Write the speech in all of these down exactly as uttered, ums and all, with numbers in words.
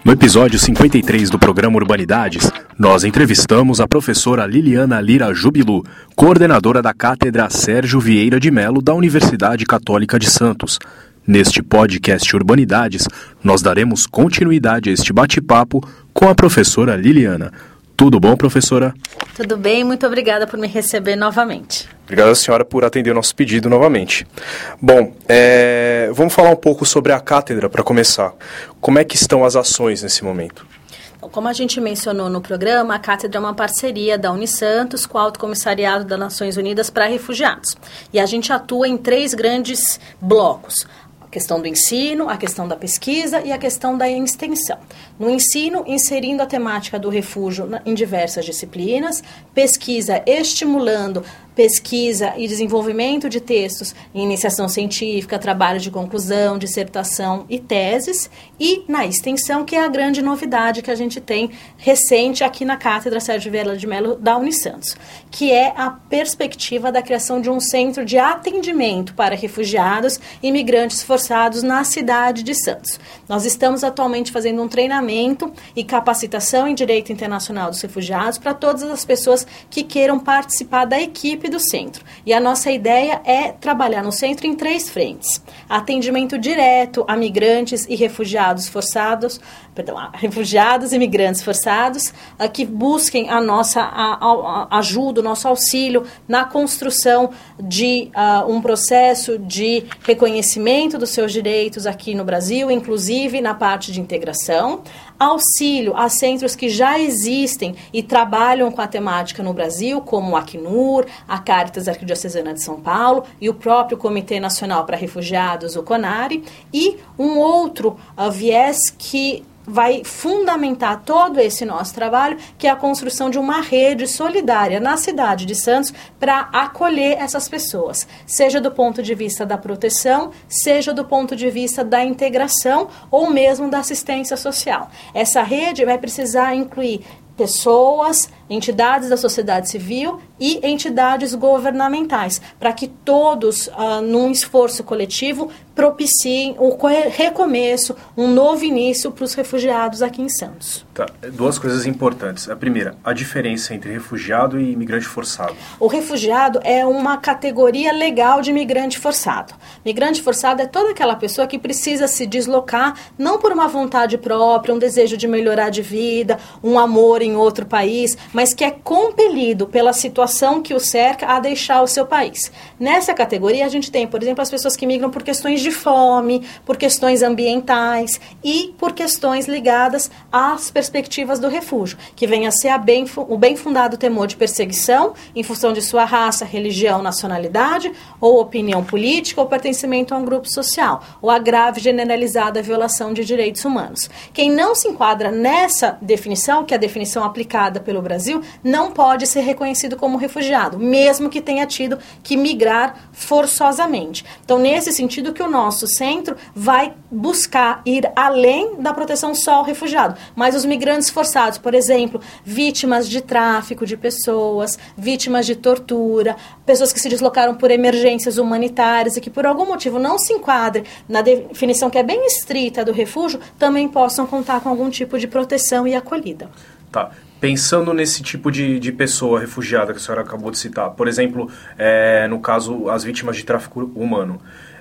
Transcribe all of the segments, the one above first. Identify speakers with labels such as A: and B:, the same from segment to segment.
A: No episódio cinquenta e três do programa Urbanidades, nós entrevistamos a professora Liliana Lira Jubilu, coordenadora da Cátedra Sérgio Vieira de Mello da Universidade Católica de Santos. Neste podcast Urbanidades, nós daremos continuidade a este bate-papo com a professora Liliana. Tudo bom, professora?
B: Tudo bem, muito obrigada por me receber novamente.
A: Obrigado, senhora, por atender o nosso pedido novamente. Bom, é, vamos falar um pouco sobre a cátedra para começar. Como é que estão as ações nesse momento?
B: Como a gente mencionou no programa, a Cátedra é uma parceria da Unisantos com o Alto Comissariado das Nações Unidas para Refugiados. E a gente atua em três grandes blocos. A questão do ensino, a questão da pesquisa e a questão da extensão. No ensino, inserindo a temática do refúgio em diversas disciplinas, pesquisa estimulando pesquisa e desenvolvimento de textos em iniciação científica, trabalhos de conclusão, dissertação e teses, e na extensão, que é a grande novidade que a gente tem recente aqui na Cátedra Sérgio Vieira de Mello da Unisantos, que é a perspectiva da criação de um centro de atendimento para refugiados e imigrantes forçados na cidade de Santos. Nós estamos atualmente fazendo um treinamento e capacitação em Direito Internacional dos Refugiados para todas as pessoas que queiram participar da equipe do centro. E a nossa ideia é trabalhar no centro em três frentes. Atendimento direto a migrantes e refugiados forçados, perdão, a refugiados e migrantes forçados, a que busquem a nossa a, a, ajuda, o nosso auxílio na construção de uh, um processo de reconhecimento dos seus direitos aqui no Brasil, inclusive na parte de integração. Auxílio a centros que já existem e trabalham com a temática no Brasil, como o Acnur, a Caritas Arquidiocesana de São Paulo e o próprio Comitê Nacional para Refugiados, o CONARE, e um outro uh, viés que vai fundamentar todo esse nosso trabalho, que é a construção de uma rede solidária na cidade de Santos para acolher essas pessoas, seja do ponto de vista da proteção, seja do ponto de vista da integração ou mesmo da assistência social. Essa rede vai precisar incluir pessoas, entidades da sociedade civil e entidades governamentais, para que todos, uh, num esforço coletivo, propiciem o recomeço, um novo início para os refugiados aqui em Santos.
A: Tá. Duas coisas importantes. A primeira, a diferença entre refugiado e imigrante forçado.
B: O refugiado é uma categoria legal de imigrante forçado. Migrante forçado é toda aquela pessoa que precisa se deslocar, não por uma vontade própria, um desejo de melhorar de vida, um amor em outro país, mas que é compelido pela situação que o cerca a deixar o seu país. Nessa categoria, a gente tem, por exemplo, as pessoas que migram por questões de fome, por questões ambientais e por questões ligadas às perspectivas do refúgio, que vem a ser a bem, o bem fundado temor de perseguição em função de sua raça, religião, nacionalidade, ou opinião política, ou pertencimento a um grupo social, ou a grave generalizada violação de direitos humanos. Quem não se enquadra nessa definição, que é a definição aplicada pelo Brasil, não pode ser reconhecido como refugiado, mesmo que tenha tido que migrar forçosamente. Então, nesse sentido que o nosso centro vai buscar ir além da proteção só ao refugiado, mas os migrantes forçados, por exemplo, vítimas de tráfico de pessoas, vítimas de tortura, pessoas que se deslocaram por emergências humanitárias e que por algum motivo não se enquadrem na definição que é bem estrita do refúgio, também possam contar com algum tipo de proteção e acolhida.
A: Tá. Pensando nesse tipo de, de pessoa refugiada que a senhora acabou de citar, por exemplo, é, no caso, as vítimas de tráfico humano,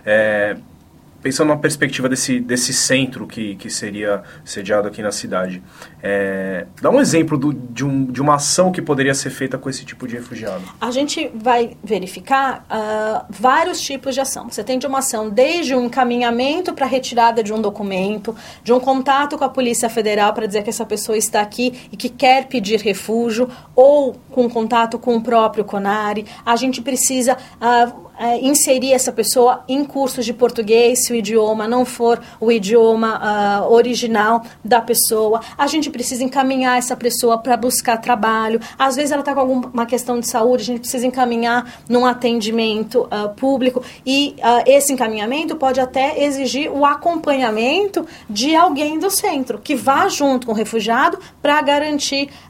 A: é, pensando na perspectiva desse, desse centro que, que seria sediado aqui na cidade, é, dá um exemplo do, de, um, de uma ação que poderia ser feita com esse tipo de refugiado.
B: A gente vai verificar uh, vários tipos de ação. Você tem de uma ação desde um encaminhamento para retirada de um documento, de um contato com a Polícia Federal para dizer que essa pessoa está aqui e que quer pedir refúgio, ou com contato com o próprio CONARE. A gente precisa Uh, É, inserir essa pessoa em cursos de português, se o idioma não for o idioma uh, original da pessoa. A gente precisa encaminhar essa pessoa para buscar trabalho. Às vezes ela está com alguma questão de saúde, a gente precisa encaminhar num atendimento uh, público. E uh, esse encaminhamento pode até exigir o acompanhamento de alguém do centro, que vá junto com o refugiado para garantir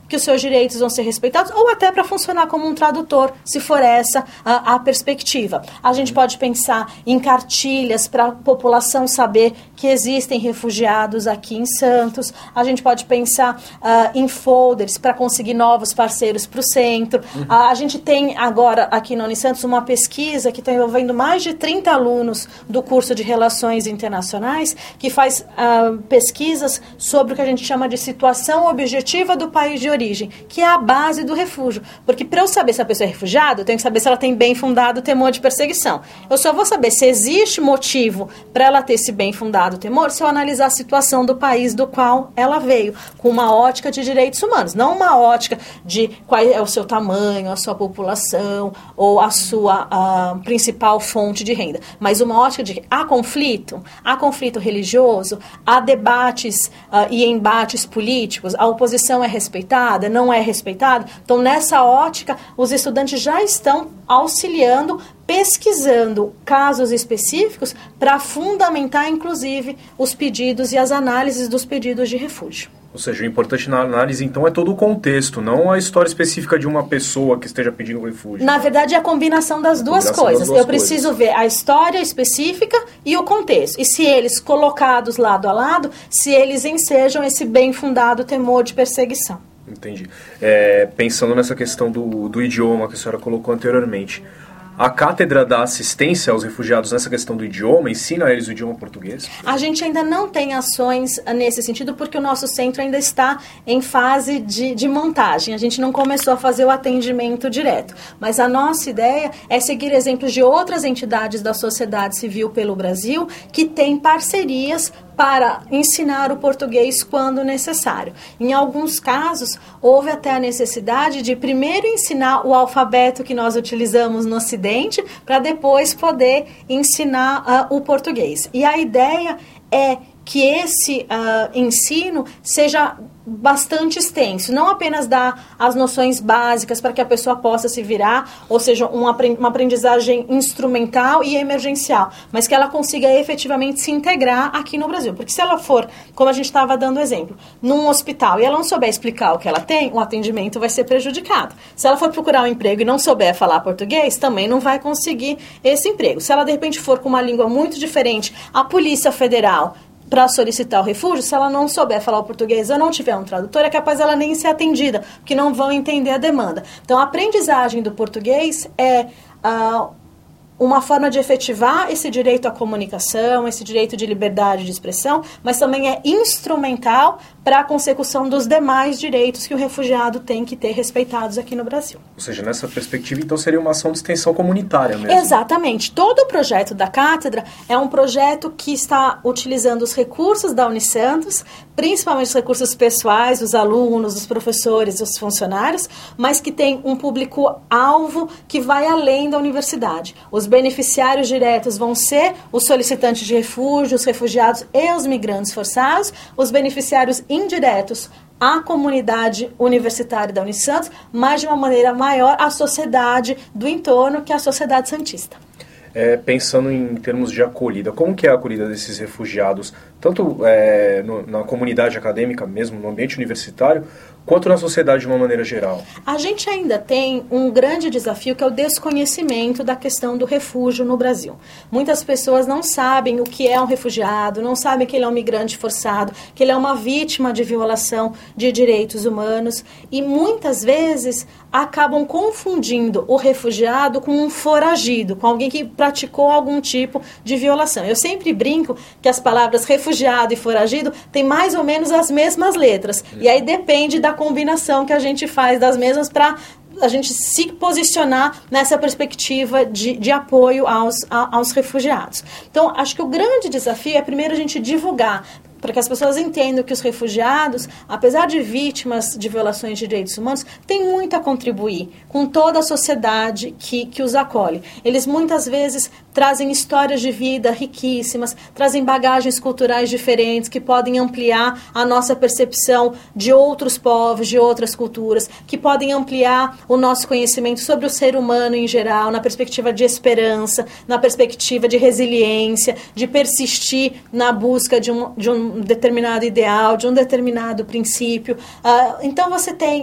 B: que os seus direitos vão ser respeitados, ou até para funcionar como um tradutor, se for essa a, a perspectiva. A gente pode pensar em cartilhas para a população saber que existem refugiados aqui em Santos. A gente pode pensar uh, em folders para conseguir novos parceiros para o centro. Uhum. Uh, a gente tem agora aqui na Unisantos uma pesquisa que está envolvendo mais de trinta alunos do curso de Relações Internacionais, que faz uh, pesquisas sobre o que a gente chama de situação objetiva do país de origem, que é a base do refúgio. Porque para eu saber se a pessoa é refugiada, eu tenho que saber se ela tem bem fundado temor de perseguição. Eu só vou saber se existe motivo para ela ter esse bem fundado temor se eu analisar a situação do país do qual ela veio, com uma ótica de direitos humanos, não uma ótica de qual é o seu tamanho, a sua população ou a sua a principal fonte de renda, mas uma ótica de há conflito, há conflito religioso, há debates uh, e embates políticos, a oposição é respeitada, não é respeitada. Então, nessa ótica, os estudantes já estão auxiliando, pesquisando casos específicos para fundamentar, inclusive, os pedidos e as análises dos pedidos de refúgio.
A: Ou seja, o importante na análise, então, é todo o contexto, não a história específica de uma pessoa que esteja pedindo refúgio.
B: Na verdade, é a combinação das duas
A: combinação
B: coisas.
A: Das duas
B: Eu preciso
A: coisas.
B: ver a história específica e o contexto. E se eles, colocados lado a lado, se eles ensejam esse bem fundado temor de perseguição.
A: Entendi. É, pensando nessa questão do, do idioma que a senhora colocou anteriormente, a Cátedra dá assistência aos refugiados nessa questão do idioma, ensina a eles o idioma português?
B: A gente ainda não tem ações nesse sentido, porque o nosso centro ainda está em fase de, de montagem. A gente não começou a fazer o atendimento direto. Mas a nossa ideia é seguir exemplos de outras entidades da sociedade civil pelo Brasil que têm parcerias para ensinar o português quando necessário. Em alguns casos, houve até a necessidade de primeiro ensinar o alfabeto que nós utilizamos no Ocidente, para depois poder ensinar uh, o português. E a ideia é que esse uh, ensino seja bastante extenso, não apenas dar as noções básicas para que a pessoa possa se virar, ou seja, uma aprendizagem instrumental e emergencial, mas que ela consiga efetivamente se integrar aqui no Brasil. Porque se ela for, como a gente estava dando exemplo, num hospital e ela não souber explicar o que ela tem, o atendimento vai ser prejudicado. Se ela for procurar um emprego e não souber falar português, também não vai conseguir esse emprego. Se ela de repente for com uma língua muito diferente, a Polícia Federal, para solicitar o refúgio, se ela não souber falar o português ou não tiver um tradutor, é capaz ela nem ser atendida, porque não vão entender a demanda. Então, a aprendizagem do português é uh, uma forma de efetivar esse direito à comunicação, esse direito de liberdade de expressão, mas também é instrumental para a consecução dos demais direitos que o refugiado tem que ter respeitados aqui no Brasil.
A: Ou seja, nessa perspectiva, então, seria uma ação de extensão comunitária mesmo.
B: Exatamente. Todo o projeto da Cátedra é um projeto que está utilizando os recursos da Unisantos, principalmente os recursos pessoais, os alunos, os professores, os funcionários, mas que tem um público-alvo que vai além da universidade. Os beneficiários diretos vão ser os solicitantes de refúgio, os refugiados e os migrantes forçados, os beneficiários indiretos à comunidade universitária da Unisantos, mas de uma maneira maior à sociedade do entorno, que é a sociedade santista.
A: É, pensando em termos de acolhida, como que é a acolhida desses refugiados, tanto é, no, na comunidade acadêmica mesmo, no ambiente universitário, quanto na sociedade de uma maneira geral?
B: A gente ainda tem um grande desafio, que é o desconhecimento da questão do refúgio no Brasil. Muitas pessoas não sabem o que é um refugiado, não sabem que ele é um migrante forçado, que ele é uma vítima de violação de direitos humanos, e muitas vezes acabam confundindo o refugiado com um foragido, com alguém que praticou algum tipo de violação. Eu sempre brinco que as palavras refugiado e foragido têm mais ou menos as mesmas letras, e aí depende da combinação que a gente faz das mesmas para a gente se posicionar nessa perspectiva de, de apoio aos, a, aos refugiados. Então, acho que o grande desafio é primeiro a gente divulgar, para que as pessoas entendam que os refugiados, apesar de vítimas de violações de direitos humanos, têm muito a contribuir com toda a sociedade que, que os acolhe. Eles muitas vezes trazem histórias de vida riquíssimas, trazem bagagens culturais diferentes que podem ampliar a nossa percepção de outros povos, de outras culturas, que podem ampliar o nosso conhecimento sobre o ser humano em geral, na perspectiva de esperança, na perspectiva de resiliência, de persistir na busca de um, de um determinado ideal, de um determinado princípio. Uh, então você tem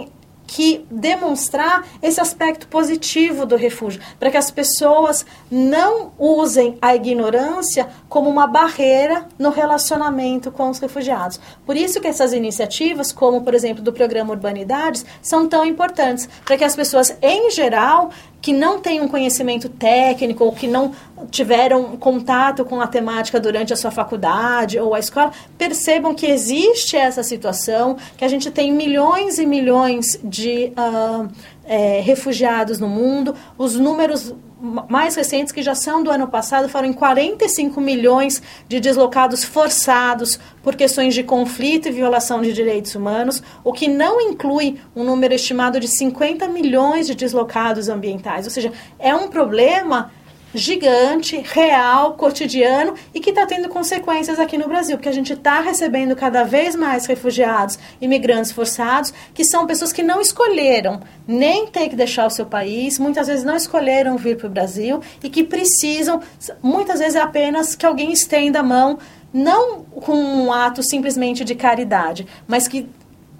B: que demonstrar esse aspecto positivo do refúgio, para que as pessoas não usem a ignorância como uma barreira no relacionamento com os refugiados. Por isso que essas iniciativas, como por exemplo do programa Urbanidades, são tão importantes, para que as pessoas em geral que não têm um conhecimento técnico ou que não tiveram contato com a temática durante a sua faculdade ou a escola, percebam que existe essa situação, que a gente tem milhões e milhões de uh, é, refugiados no mundo. Os números mais recentes, que já são do ano passado, foram em quarenta e cinco milhões de deslocados forçados por questões de conflito e violação de direitos humanos, o que não inclui um número estimado de cinquenta milhões de deslocados ambientais. Ou seja, é um problema gigante, real, cotidiano e que está tendo consequências aqui no Brasil, porque a gente está recebendo cada vez mais refugiados, imigrantes forçados, que são pessoas que não escolheram nem ter que deixar o seu país, muitas vezes não escolheram vir para o Brasil e que precisam, muitas vezes é apenas que alguém estenda a mão, não com um ato simplesmente de caridade, mas que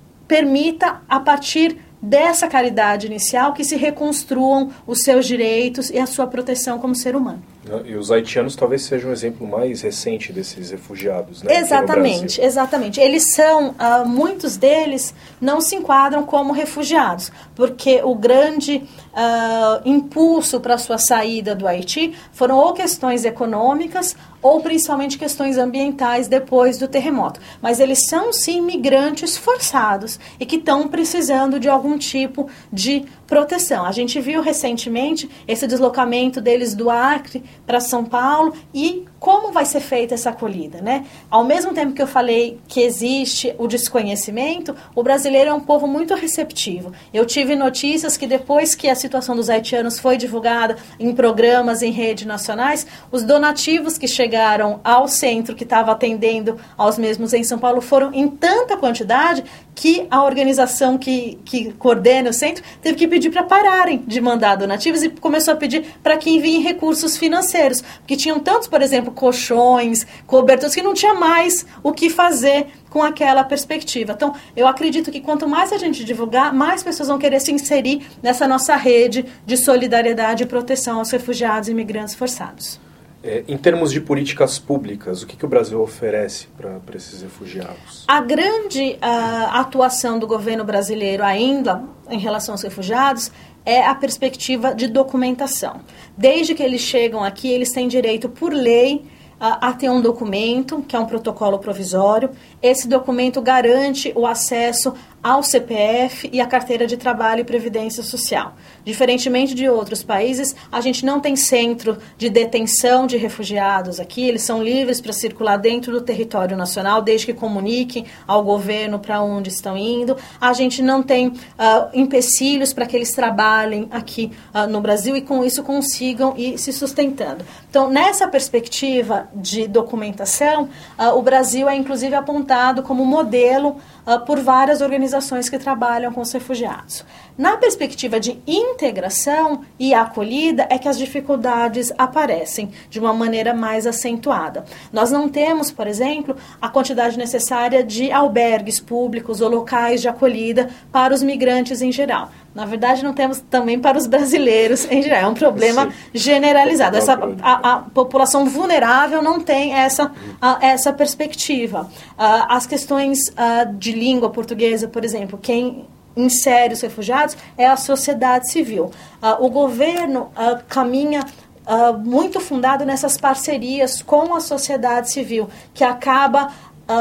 B: permita, a partir dessa caridade inicial, que se reconstruam os seus direitos e a sua proteção como ser humano.
A: E os haitianos talvez sejam um exemplo mais recente desses refugiados, né?
B: Exatamente, exatamente. Eles são, uh, muitos deles não se enquadram como refugiados, porque o grande uh, impulso para a sua saída do Haiti foram ou questões econômicas ou principalmente questões ambientais depois do terremoto. Mas eles são, sim, migrantes forçados e que estão precisando de algum tipo de proteção. A gente viu recentemente esse deslocamento deles do Acre para São Paulo e como vai ser feita essa acolhida, né? Ao mesmo tempo que eu falei que existe o desconhecimento, o brasileiro é um povo muito receptivo. Eu tive notícias que depois que a situação dos haitianos foi divulgada em programas, em redes nacionais, os donativos que chegaram ao centro que estava atendendo aos mesmos em São Paulo foram em tanta quantidade que a organização que, que coordena o centro teve que pedir para pararem de mandar donativos e começou a pedir para que enviem recursos financeiros, porque tinham tantos, por exemplo, colchões, cobertores, que não tinha mais o que fazer com aquela perspectiva. Então, eu acredito que quanto mais a gente divulgar, mais pessoas vão querer se inserir nessa nossa rede de solidariedade e proteção aos refugiados e imigrantes forçados.
A: É, em termos de políticas públicas, o que, que o Brasil oferece para esses refugiados?
B: A grande uh, atuação do governo brasileiro ainda em relação aos refugiados é a perspectiva de documentação. Desde que eles chegam aqui, eles têm direito, por lei, a, a ter um documento, que é um protocolo provisório. Esse documento garante o acesso ao C P F e à carteira de trabalho e previdência social. Diferentemente de outros países, a gente não tem centro de detenção de refugiados aqui, eles são livres para circular dentro do território nacional, desde que comuniquem ao governo para onde estão indo. A gente não tem uh, empecilhos para que eles trabalhem aqui uh, no Brasil e com isso consigam ir se sustentando. Então, nessa perspectiva de documentação, uh, o Brasil é inclusive apontado como modelo uh, por várias organizações que trabalham com os refugiados. Na perspectiva de integração e acolhida é que as dificuldades aparecem de uma maneira mais acentuada. Nós não temos, por exemplo, a quantidade necessária de albergues públicos ou locais de acolhida para os migrantes em geral. Na verdade, não temos também para os brasileiros em geral. É um problema Sim. generalizado. Essa, a, a população vulnerável não tem essa, a, essa perspectiva. A, as questões a, de língua portuguesa, por exemplo, quem insere os refugiados é a sociedade civil. Uh, o governo uh, caminha uh, muito fundado nessas parcerias com a sociedade civil, que acaba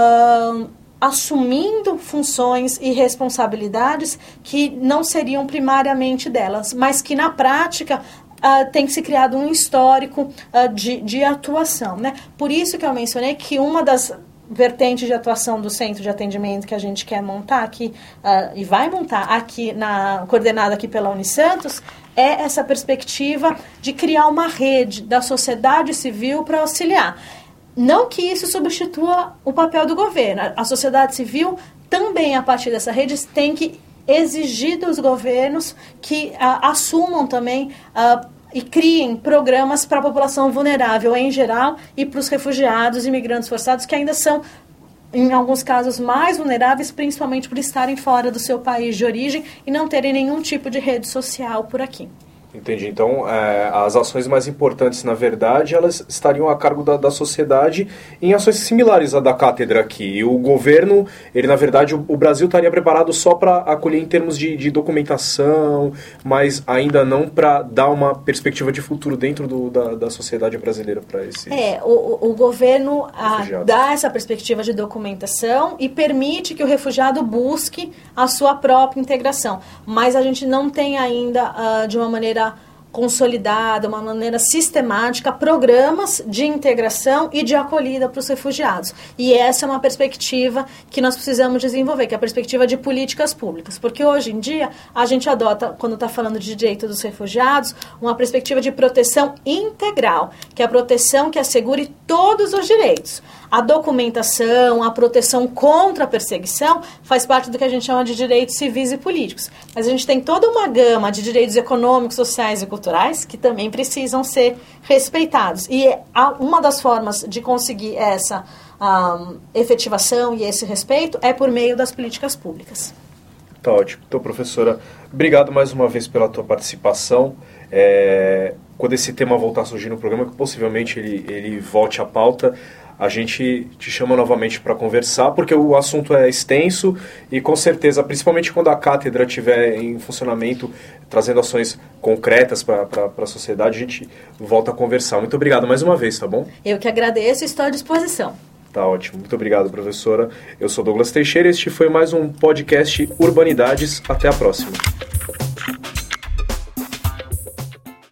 B: uh, assumindo funções e responsabilidades que não seriam primariamente delas, mas que na prática Uh, tem que se criado um histórico uh, de, de atuação, né? Por isso que eu mencionei que uma das vertentes de atuação do centro de atendimento que a gente quer montar aqui, uh, e vai montar aqui, na, coordenada aqui pela Unisantos, é essa perspectiva de criar uma rede da sociedade civil para auxiliar. Não que isso substitua o papel do governo. A sociedade civil também, a partir dessa rede, tem que exigir dos governos que uh, assumam também uh, e criem programas para a população vulnerável em geral e para os refugiados e imigrantes forçados, que ainda são em alguns casos, mais vulneráveis, principalmente por estarem fora do seu país de origem e não terem nenhum tipo de rede social por aqui.
A: Entendi. Então, é, as ações mais importantes, na verdade, elas estariam a cargo da, da sociedade em ações similares à da cátedra aqui. E o governo, ele, na verdade, o, o Brasil estaria preparado só para acolher em termos de, de documentação, mas ainda não para dar uma perspectiva de futuro dentro do, da, da sociedade brasileira para esses
B: É, o, o governo a, dá essa perspectiva de documentação e permite que o refugiado busque a sua própria integração. Mas a gente não tem ainda, uh, de uma maneira consolidada, uma maneira sistemática, programas de integração e de acolhida para os refugiados. E essa é uma perspectiva que nós precisamos desenvolver, que é a perspectiva de políticas públicas. Porque hoje em dia, a gente adota, quando está falando de direito dos refugiados, uma perspectiva de proteção integral, que é a proteção que assegure todos os direitos. A documentação, a proteção contra a perseguição faz parte do que a gente chama de direitos civis e políticos. Mas a gente tem toda uma gama de direitos econômicos, sociais e culturais que também precisam ser respeitados. E uma das formas de conseguir essa um, efetivação e esse respeito é por meio das políticas públicas.
A: Tá ótimo. Então, professora, obrigado mais uma vez pela tua participação. É, quando esse tema voltar a surgir no programa, que possivelmente ele, ele volte à pauta, a gente te chama novamente para conversar, porque o assunto é extenso e, com certeza, principalmente quando a cátedra estiver em funcionamento, trazendo ações concretas para a sociedade, a gente volta a conversar. Muito obrigado mais uma vez, tá bom?
B: Eu que agradeço e estou à disposição.
A: Tá ótimo. Muito obrigado, professora. Eu sou Douglas Teixeira e este foi mais um podcast Urbanidades. Até a próxima.